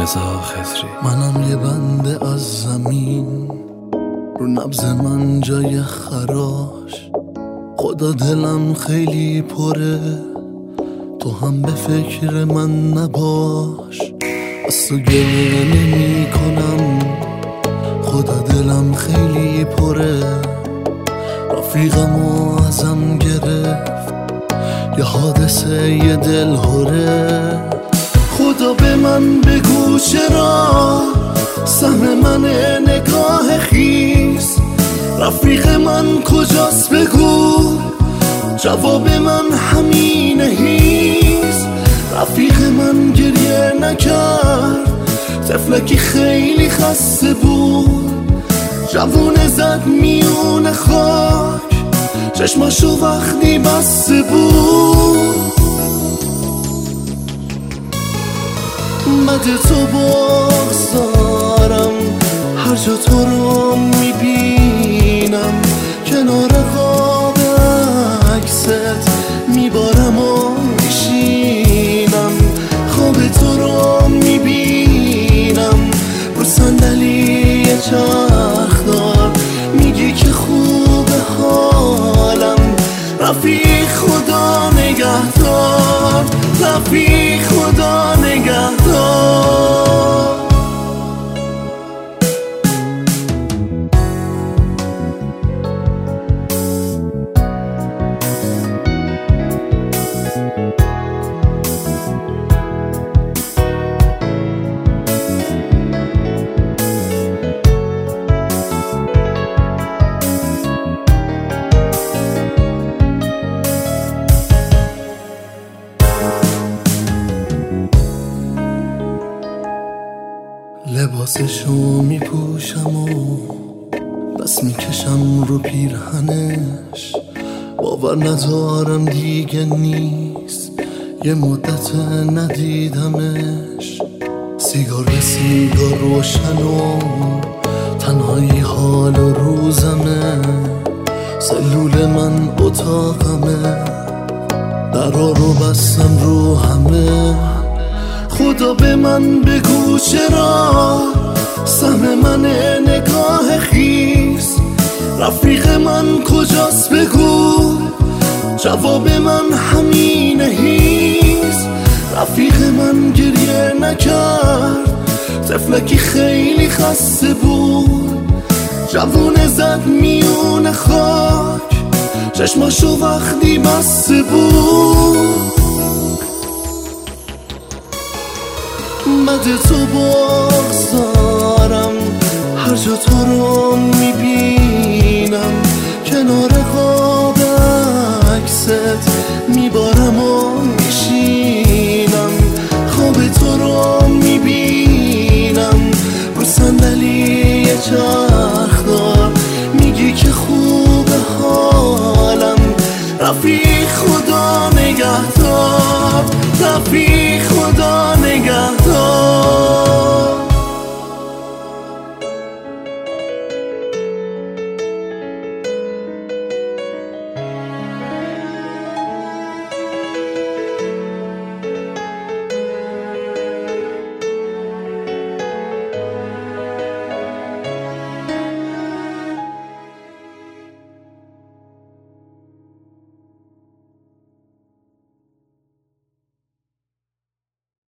رضا خضری. منم یه بنده از زمین، رو نبض من جای خراش. خدا دلم خیلی پره، تو هم به فکر من نباش. از تو گریه نمی کنم، خدا دلم خیلی پره. رفیقمو ازم گرفت یه حادثه یه دل هره. خدا به من بگو چرا سهم من نگاه خیس. رفیق من کجاست بگو، جواب من همینه هیست. رفیق من گریه نکرد، طفلکی خیلی خسته بود. جوونه زد میون خاک، چشماشو وقتی بسته بود. بد تو بگذارم، هر جا تو رو میبینم. کنار قاب عکست میبارم و میشینم. خواب تو رو میبینم رو صندلی چرخدار. میگی که خوبه حالم، رفیق خدا نگهدار. رفیق خدا نگهدار. لباسشو میپوشم و دست میکشم رو پیرهنش. باور ندارم دیگه نیست، یه مدت ندیدمش. سیگار به سیگار روشن و تنهایی حال و روزمه. سلول من اتاقمه، درا رو بستم رو همه. خدا به من بگو چرا سهم من نگاه خیس. رفیق من کجاست بگو، جواب من همینه هیست. رفیق من گریه نکرد، طفلکی خیلی خسته بود. جوونه زد میون خاک، چشماشو وقتی بسته بود. بد تو بگذارم، هر جا تو رو میبینم. کنار قاب عکست میبارم و میشینم. خواب تو رو میبینم رو صندلی چرخدار. میگی که خوبه حالم، رفیق خدا نگهدار. رفیق خدا نگهدار.